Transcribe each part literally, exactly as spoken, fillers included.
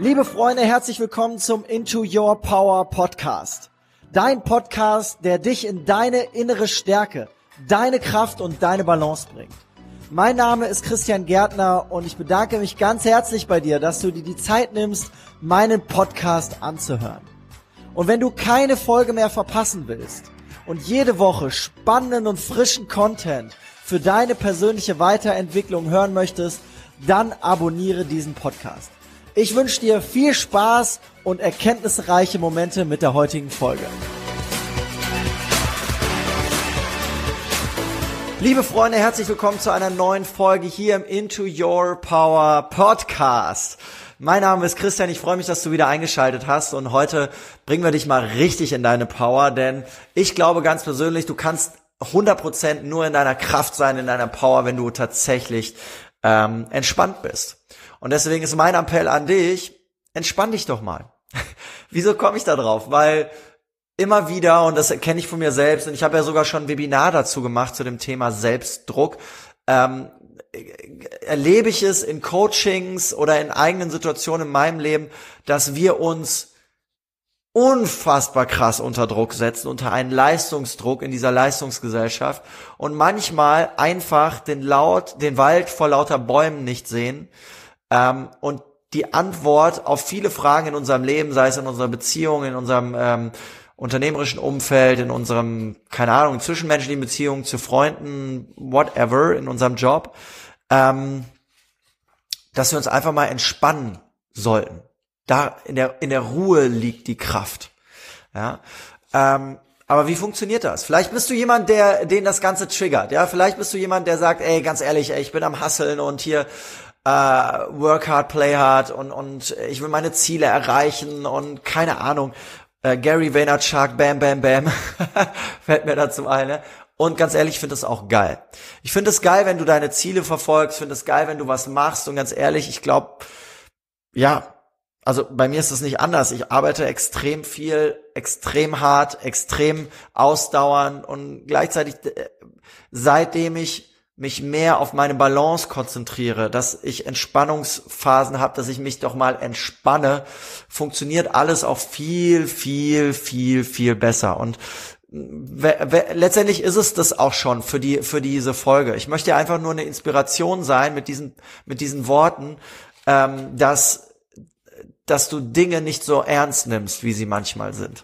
Liebe Freunde, herzlich willkommen zum Into Your Power Podcast. Dein Podcast, der dich in deine innere Stärke, deine Kraft und deine Balance bringt. Mein Name ist Christian Gärtner und ich bedanke mich ganz herzlich bei dir, dass du dir die Zeit nimmst, meinen Podcast anzuhören. Und wenn du keine Folge mehr verpassen willst und jede Woche spannenden und frischen Content für deine persönliche Weiterentwicklung hören möchtest, dann abonniere diesen Podcast. Ich wünsche dir viel Spaß und erkenntnisreiche Momente mit der heutigen Folge. Liebe Freunde, herzlich willkommen zu einer neuen Folge hier im Into Your Power Podcast. Mein Name ist Christian, ich freue mich, dass du wieder eingeschaltet hast und heute bringen wir dich mal richtig in deine Power, denn ich glaube ganz persönlich, du kannst hundert Prozent nur in deiner Kraft sein, in deiner Power, wenn du tatsächlich ähm, entspannt bist. Und deswegen ist mein Appell an dich, entspann dich doch mal. Wieso komme ich da drauf? Weil immer wieder, und das kenne ich von mir selbst, und ich habe ja sogar schon ein Webinar dazu gemacht zu dem Thema Selbstdruck, ähm, erlebe ich es in Coachings oder in eigenen Situationen in meinem Leben, dass wir uns unfassbar krass unter Druck setzen, unter einen Leistungsdruck in dieser Leistungsgesellschaft und manchmal einfach den Laut, den Wald vor lauter Bäumen nicht sehen. Ähm, und die Antwort auf viele Fragen in unserem Leben, sei es in unserer Beziehung, in unserem ähm, unternehmerischen Umfeld, in unserem, keine Ahnung, zwischenmenschlichen Beziehungen zu Freunden, whatever, in unserem Job, ähm, dass wir uns einfach mal entspannen sollten. Da in der in der Ruhe liegt die Kraft. Ja. Ähm, aber wie funktioniert das? Vielleicht bist du jemand, der den das Ganze triggert. Ja, vielleicht bist du jemand, der sagt, ey, ganz ehrlich, ey, ich bin am Hustlen und hier Uh, work hard, play hard und und ich will meine Ziele erreichen und keine Ahnung, uh, Gary Vaynerchuk, bam, bam, bam, fällt mir dazu ein, ne? Und ganz ehrlich, ich finde das auch geil. Ich finde es geil, wenn du deine Ziele verfolgst, finde es geil, wenn du was machst und ganz ehrlich, ich glaube, ja, also bei mir ist es nicht anders. Ich arbeite extrem viel, extrem hart, extrem ausdauernd und gleichzeitig, seitdem ich mich mehr auf meine Balance konzentriere, dass ich Entspannungsphasen habe, dass ich mich doch mal entspanne, funktioniert alles auch viel, viel, viel, viel besser. Und letztendlich ist es das auch schon für die für diese Folge. Ich möchte einfach nur eine Inspiration sein mit diesen mit diesen Worten, ähm, dass dass du Dinge nicht so ernst nimmst, wie sie manchmal sind,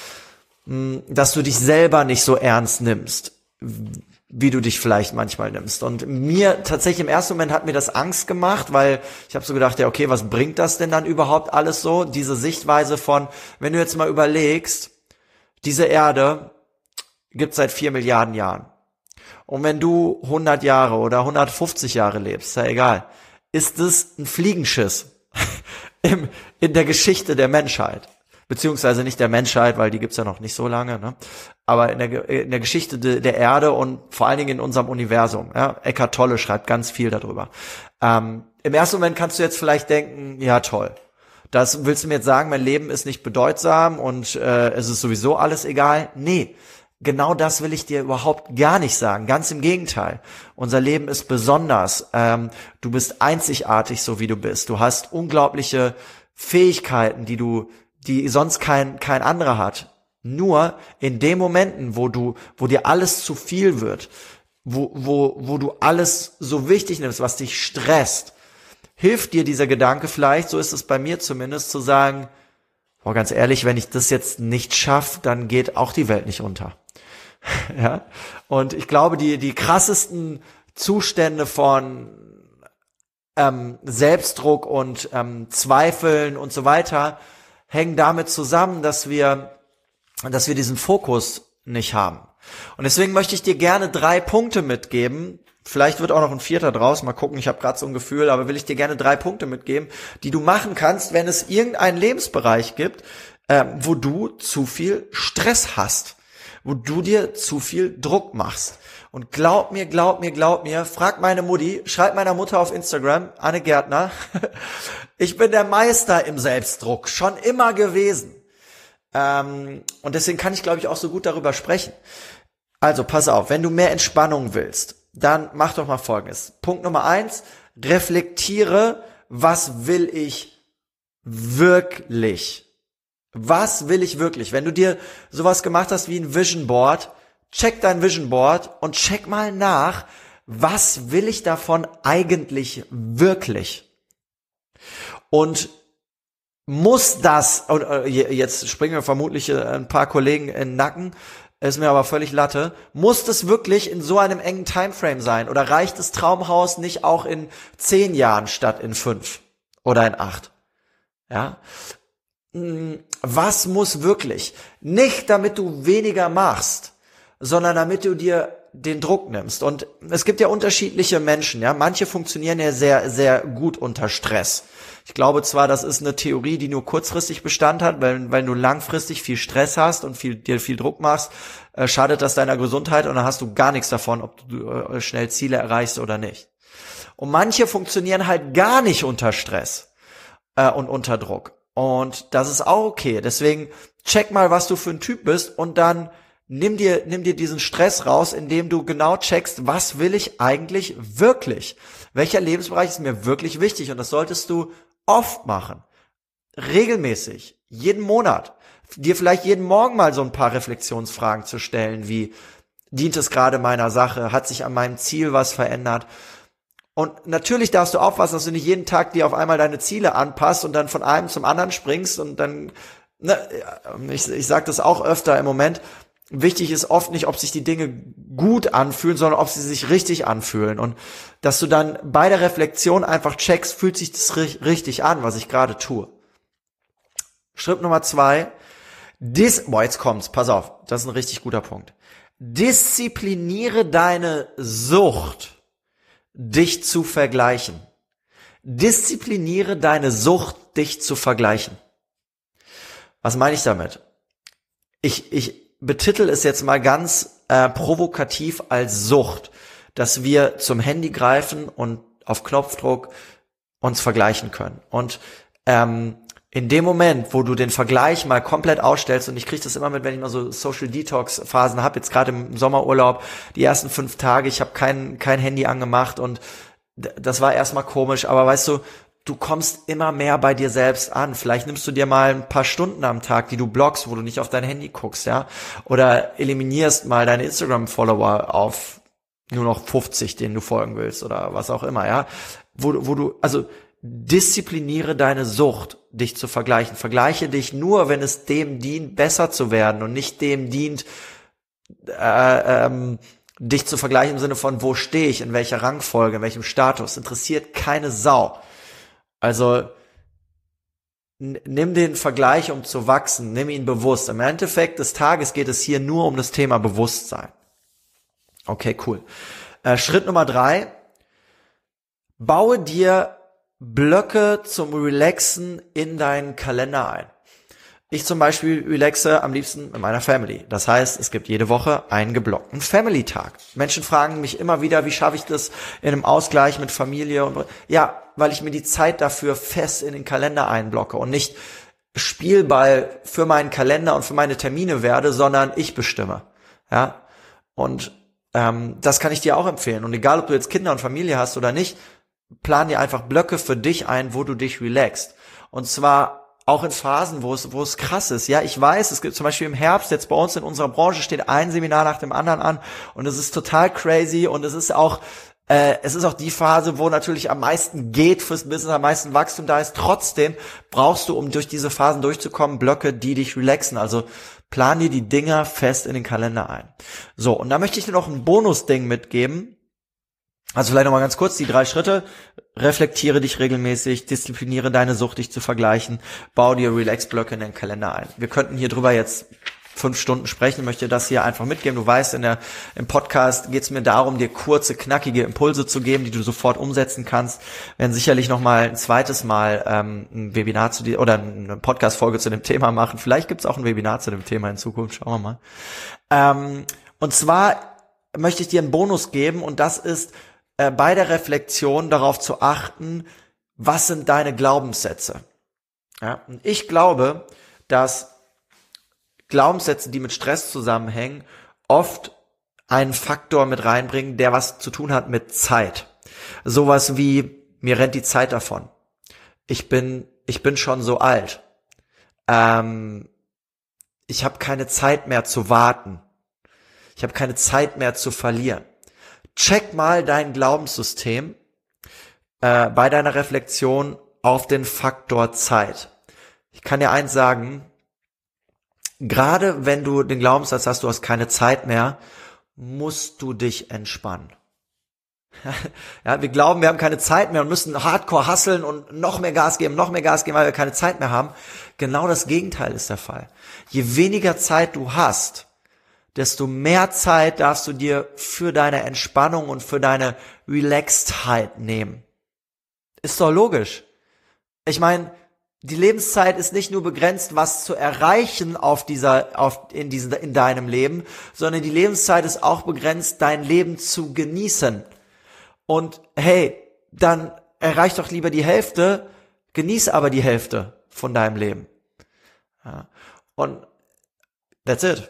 dass du dich selber nicht so ernst nimmst, wie du dich vielleicht manchmal nimmst. Und mir tatsächlich im ersten Moment hat mir das Angst gemacht, weil ich habe so gedacht, ja okay, was bringt das denn dann überhaupt alles so? Diese Sichtweise von, wenn du jetzt mal überlegst, diese Erde gibt es seit vier Milliarden Jahren. Und wenn du hundert Jahre oder hundertfünfzig Jahre lebst, ist ja egal, ist es ein Fliegenschiss im, in der Geschichte der Menschheit. Beziehungsweise nicht der Menschheit, weil die gibt's ja noch nicht so lange, ne? Aber in der, in der Geschichte de, der Erde und vor allen Dingen in unserem Universum. Ja? Eckhart Tolle schreibt ganz viel darüber. Ähm, im ersten Moment kannst du jetzt vielleicht denken, ja toll, das willst du mir jetzt sagen, mein Leben ist nicht bedeutsam und äh, es ist sowieso alles egal? Nee, genau das will ich dir überhaupt gar nicht sagen. Ganz im Gegenteil. Unser Leben ist besonders. Ähm, du bist einzigartig, so wie du bist. Du hast unglaubliche Fähigkeiten, die du die sonst kein kein anderer hat. Nur in den Momenten, wo du wo dir alles zu viel wird, wo wo wo du alles so wichtig nimmst, was dich stresst, hilft dir dieser Gedanke vielleicht, so ist es bei mir zumindest, zu sagen, boah, ganz ehrlich, wenn ich das jetzt nicht schaffe, dann geht auch die Welt nicht unter. Ja? Und ich glaube, die die krassesten Zustände von ähm, Selbstdruck und ähm, Zweifeln und so weiter hängen damit zusammen, dass wir, dass wir diesen Fokus nicht haben. Und deswegen möchte ich dir gerne drei Punkte mitgeben. Vielleicht wird auch noch ein vierter draus. Mal gucken, ich habe gerade so ein Gefühl, aber will ich dir gerne drei Punkte mitgeben, die du machen kannst, wenn es irgendeinen Lebensbereich gibt, äh, wo du zu viel Stress hast, wo du dir zu viel Druck machst. Und glaub mir, glaub mir, glaub mir, frag meine Mutti, schreib meiner Mutter auf Instagram, Anne Gärtner, ich bin der Meister im Selbstdruck, schon immer gewesen. Ähm, und deswegen kann ich, glaube ich, auch so gut darüber sprechen. Also, pass auf, wenn du mehr Entspannung willst, dann mach doch mal Folgendes. Punkt Nummer eins, reflektiere, was will ich wirklich? Was will ich wirklich? Wenn du dir sowas gemacht hast wie ein Vision Board, check dein Vision Board und check mal nach, was will ich davon eigentlich wirklich? Und muss das, und jetzt springen wir vermutlich ein paar Kollegen in den Nacken, ist mir aber völlig Latte, muss das wirklich in so einem engen Timeframe sein? Oder reicht das Traumhaus nicht auch in zehn Jahren statt in fünf oder in acht? Ja. Was muss wirklich? Nicht damit du weniger machst, sondern damit du dir den Druck nimmst. Und es gibt ja unterschiedliche Menschen, ja. Manche funktionieren ja sehr, sehr gut unter Stress. Ich glaube zwar, das ist eine Theorie, die nur kurzfristig Bestand hat, weil, weil du langfristig viel Stress hast und viel, dir viel Druck machst, äh, schadet das deiner Gesundheit und dann hast du gar nichts davon, ob du äh, schnell Ziele erreichst oder nicht. Und manche funktionieren halt gar nicht unter Stress äh, und unter Druck. Und das ist auch okay. Deswegen check mal, was du für ein Typ bist und dann nimm dir, nimm dir diesen Stress raus, indem du genau checkst, was will ich eigentlich wirklich? Welcher Lebensbereich ist mir wirklich wichtig? Und das solltest du oft machen. Regelmäßig. Jeden Monat. Dir vielleicht jeden Morgen mal so ein paar Reflexionsfragen zu stellen, wie, dient es gerade meiner Sache? Hat sich an meinem Ziel was verändert? Und natürlich darfst du aufpassen, dass du nicht jeden Tag dir auf einmal deine Ziele anpasst und dann von einem zum anderen springst und dann, ne, ich, ich sage das auch öfter im Moment, wichtig ist oft nicht, ob sich die Dinge gut anfühlen, sondern ob sie sich richtig anfühlen. Und dass du dann bei der Reflexion einfach checkst, fühlt sich das richtig an, was ich gerade tue. Schritt Nummer zwei, dis, boah, jetzt kommt's, pass auf, das ist ein richtig guter Punkt. Diszipliniere deine Sucht, dich zu vergleichen. Diszipliniere deine Sucht, dich zu vergleichen. Was meine ich damit? Ich, ich betitel es jetzt mal ganz äh, provokativ als Sucht, dass wir zum Handy greifen und auf Knopfdruck uns vergleichen können. Und ähm, in dem Moment, wo du den Vergleich mal komplett ausstellst, und ich kriege das immer mit, wenn ich mal so Social Detox Phasen habe, jetzt gerade im Sommerurlaub, die ersten fünf Tage, ich habe kein kein Handy angemacht und das war erstmal komisch, aber weißt du, du kommst immer mehr bei dir selbst an. Vielleicht nimmst du dir mal ein paar Stunden am Tag, die du blockst, wo du nicht auf dein Handy guckst, ja, oder eliminierst mal deine Instagram-Follower auf nur noch fünfzig, denen du folgen willst oder was auch immer, ja, wo, wo du, also diszipliniere deine Sucht, dich zu vergleichen. Vergleiche dich nur, wenn es dem dient, besser zu werden und nicht dem dient, äh, ähm, dich zu vergleichen im Sinne von, wo stehe ich, in welcher Rangfolge, in welchem Status. Interessiert keine Sau. Also nimm den Vergleich, um zu wachsen, nimm ihn bewusst. Im Endeffekt des Tages geht es hier nur um das Thema Bewusstsein. Okay, cool. Äh, Schritt Nummer drei. Baue dir Blöcke zum Relaxen in deinen Kalender ein. Ich zum Beispiel relaxe am liebsten mit meiner Family. Das heißt, es gibt jede Woche einen geblockten Family-Tag. Menschen fragen mich immer wieder, wie schaffe ich das in einem Ausgleich mit Familie? Und ja, weil ich mir die Zeit dafür fest in den Kalender einblocke und nicht Spielball für meinen Kalender und für meine Termine werde, sondern ich bestimme. Ja, und ähm, das kann ich dir auch empfehlen. Und egal, ob du jetzt Kinder und Familie hast oder nicht, plan dir einfach Blöcke für dich ein, wo du dich relaxst. Und zwar auch in Phasen, wo es, wo es krass ist. Ja, ich weiß, es gibt zum Beispiel im Herbst, jetzt bei uns in unserer Branche steht ein Seminar nach dem anderen an und es ist total crazy und es ist auch, äh, es ist auch die Phase, wo natürlich am meisten geht fürs Business, am meisten Wachstum da ist. Trotzdem brauchst du, um durch diese Phasen durchzukommen, Blöcke, die dich relaxen. Also plan dir die Dinger fest in den Kalender ein. So, und da möchte ich dir noch ein Bonusding mitgeben. Also vielleicht nochmal ganz kurz die drei Schritte. Reflektiere dich regelmäßig, diszipliniere deine Sucht, dich zu vergleichen, bau dir Relax-Blöcke in den Kalender ein. Wir könnten hier drüber jetzt fünf Stunden sprechen, möchte das hier einfach mitgeben. Du weißt, in der, im Podcast geht es mir darum, dir kurze, knackige Impulse zu geben, die du sofort umsetzen kannst. Wir werden sicherlich nochmal ein zweites Mal ähm, ein Webinar zu dir oder eine Podcast-Folge zu dem Thema machen. Vielleicht gibt es auch ein Webinar zu dem Thema in Zukunft, schauen wir mal. Ähm, und zwar möchte ich dir einen Bonus geben und das ist, bei der Reflexion darauf zu achten, was sind deine Glaubenssätze. Ja, und ich glaube, dass Glaubenssätze, die mit Stress zusammenhängen, oft einen Faktor mit reinbringen, der was zu tun hat mit Zeit. Sowas wie, mir rennt die Zeit davon. Ich bin ich bin schon so alt. Ähm, ich habe keine Zeit mehr zu warten. Ich habe keine Zeit mehr zu verlieren. Check mal dein Glaubenssystem äh, bei deiner Reflexion auf den Faktor Zeit. Ich kann dir eins sagen, gerade wenn du den Glaubenssatz hast, du hast keine Zeit mehr, musst du dich entspannen. Ja, wir glauben, wir haben keine Zeit mehr und müssen hardcore hustlen und noch mehr Gas geben, noch mehr Gas geben, weil wir keine Zeit mehr haben. Genau das Gegenteil ist der Fall. Je weniger Zeit du hast, desto mehr Zeit darfst du dir für deine Entspannung und für deine Relaxedheit nehmen. Ist doch logisch. Ich meine, die Lebenszeit ist nicht nur begrenzt, was zu erreichen auf dieser, auf, in diesem, in deinem Leben, sondern die Lebenszeit ist auch begrenzt, dein Leben zu genießen. Und hey, dann erreich doch lieber die Hälfte, genieß aber die Hälfte von deinem Leben. Ja. Und that's it.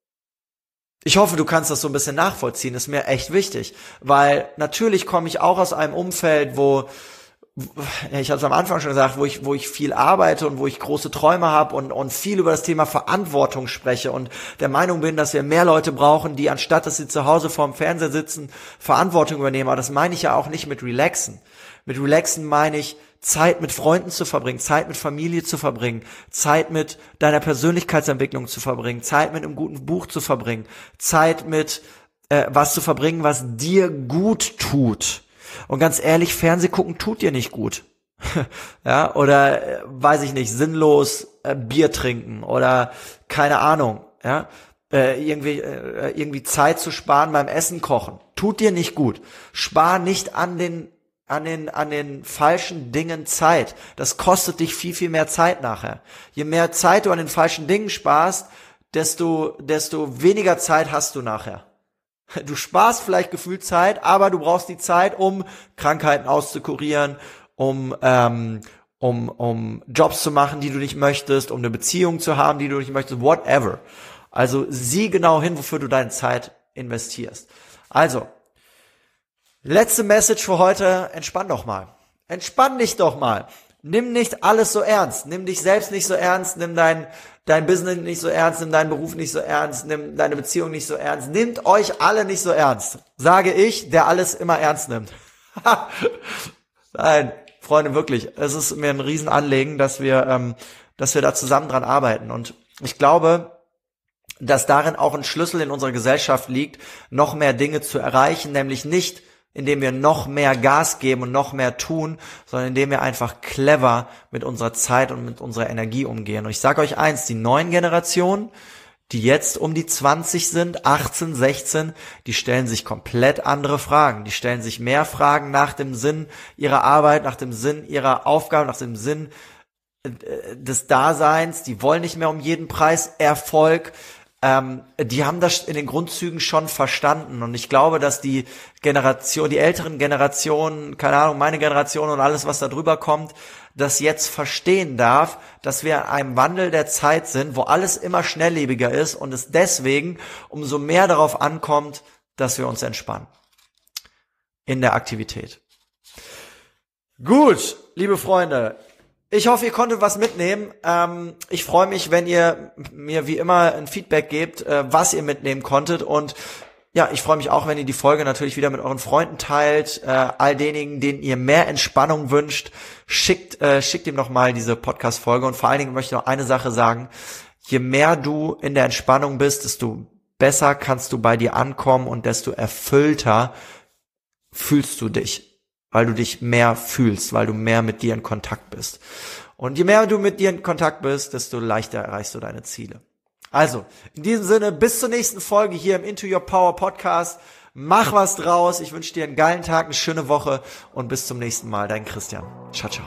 Ich hoffe, du kannst das so ein bisschen nachvollziehen, ist mir echt wichtig, weil natürlich komme ich auch aus einem Umfeld, wo, ich habe es am Anfang schon gesagt, wo ich wo ich viel arbeite und wo ich große Träume habe und und viel über das Thema Verantwortung spreche und der Meinung bin, dass wir mehr Leute brauchen, die anstatt dass sie zu Hause vorm Fernseher sitzen, Verantwortung übernehmen. Aber das meine ich ja auch nicht mit relaxen. Mit relaxen meine ich, Zeit mit Freunden zu verbringen, Zeit mit Familie zu verbringen, Zeit mit deiner Persönlichkeitsentwicklung zu verbringen, Zeit mit einem guten Buch zu verbringen, Zeit mit äh, was zu verbringen, was dir gut tut. Und ganz ehrlich, Fernseh gucken tut dir nicht gut. Ja, oder äh, weiß ich nicht, sinnlos äh, Bier trinken oder keine Ahnung, ja, äh, irgendwie äh, irgendwie Zeit zu sparen beim Essen kochen. Tut dir nicht gut. Spar nicht an den an den an den falschen Dingen Zeit. Das kostet dich viel viel mehr Zeit nachher. Je mehr Zeit du an den falschen Dingen sparst, desto desto weniger Zeit hast du nachher. Du sparst vielleicht gefühlt Zeit, aber du brauchst die Zeit, um Krankheiten auszukurieren, um ähm, um um Jobs zu machen, die du nicht möchtest, um eine Beziehung zu haben, die du nicht möchtest, whatever. Also sieh genau hin, wofür du deine Zeit investierst. Also, letzte Message für heute, entspann doch mal. Entspann dich doch mal. Nimm nicht alles so ernst. Nimm dich selbst nicht so ernst, nimm dein dein Business nicht so ernst, nimm deinen Beruf nicht so ernst, nimm deine Beziehung nicht so ernst. Nehmt euch alle nicht so ernst. Sage ich, der alles immer ernst nimmt. Nein, Freunde, wirklich. Es ist mir ein Riesenanliegen, dass wir, ähm, dass wir da zusammen dran arbeiten. Und ich glaube, dass darin auch ein Schlüssel in unserer Gesellschaft liegt, noch mehr Dinge zu erreichen, nämlich nicht indem wir noch mehr Gas geben und noch mehr tun, sondern indem wir einfach clever mit unserer Zeit und mit unserer Energie umgehen. Und ich sage euch eins, die neuen Generationen, die jetzt um die zwanzig sind, achtzehn, sechzehn, die stellen sich komplett andere Fragen. Die stellen sich mehr Fragen nach dem Sinn ihrer Arbeit, nach dem Sinn ihrer Aufgabe, nach dem Sinn des Daseins. Die wollen nicht mehr um jeden Preis Erfolg. Ähm, die haben das in den Grundzügen schon verstanden und ich glaube, dass die Generation, die älteren Generationen, keine Ahnung, meine Generation und alles, was da drüber kommt, das jetzt verstehen darf, dass wir in einem Wandel der Zeit sind, wo alles immer schnelllebiger ist und es deswegen umso mehr darauf ankommt, dass wir uns entspannen in der Aktivität. Gut, liebe Freunde, ich hoffe, ihr konntet was mitnehmen. Ähm, ich freue mich, wenn ihr mir wie immer ein Feedback gebt, äh, was ihr mitnehmen konntet. Und ja, ich freue mich auch, wenn ihr die Folge natürlich wieder mit euren Freunden teilt. Äh, all denjenigen, denen ihr mehr Entspannung wünscht, schickt äh, schickt ihm nochmal diese Podcast-Folge. Und vor allen Dingen möchte ich noch eine Sache sagen. Je mehr du in der Entspannung bist, desto besser kannst du bei dir ankommen und desto erfüllter fühlst du dich. Weil du dich mehr fühlst, weil du mehr mit dir in Kontakt bist. Und je mehr du mit dir in Kontakt bist, desto leichter erreichst du deine Ziele. Also, in diesem Sinne, bis zur nächsten Folge hier im Into Your Power Podcast. Mach was draus. Ich wünsche dir einen geilen Tag, eine schöne Woche und bis zum nächsten Mal. Dein Christian. Ciao, ciao.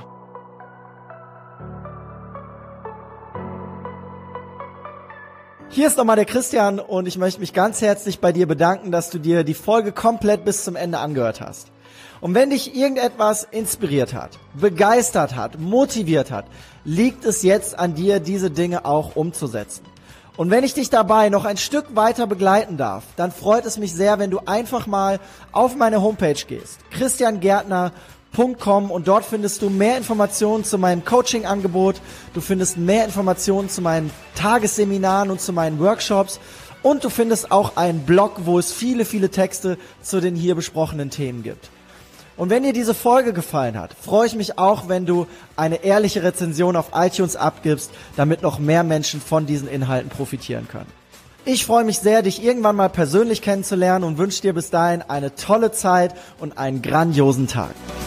Hier ist nochmal der Christian und ich möchte mich ganz herzlich bei dir bedanken, dass du dir die Folge komplett bis zum Ende angehört hast. Und wenn dich irgendetwas inspiriert hat, begeistert hat, motiviert hat, liegt es jetzt an dir, diese Dinge auch umzusetzen. Und wenn ich dich dabei noch ein Stück weiter begleiten darf, dann freut es mich sehr, wenn du einfach mal auf meine Homepage gehst, christian gärtner punkt com und dort findest du mehr Informationen zu meinem Coaching-Angebot, du findest mehr Informationen zu meinen Tagesseminaren und zu meinen Workshops und du findest auch einen Blog, wo es viele, viele Texte zu den hier besprochenen Themen gibt. Und wenn dir diese Folge gefallen hat, freue ich mich auch, wenn du eine ehrliche Rezension auf iTunes abgibst, damit noch mehr Menschen von diesen Inhalten profitieren können. Ich freue mich sehr, dich irgendwann mal persönlich kennenzulernen und wünsche dir bis dahin eine tolle Zeit und einen grandiosen Tag.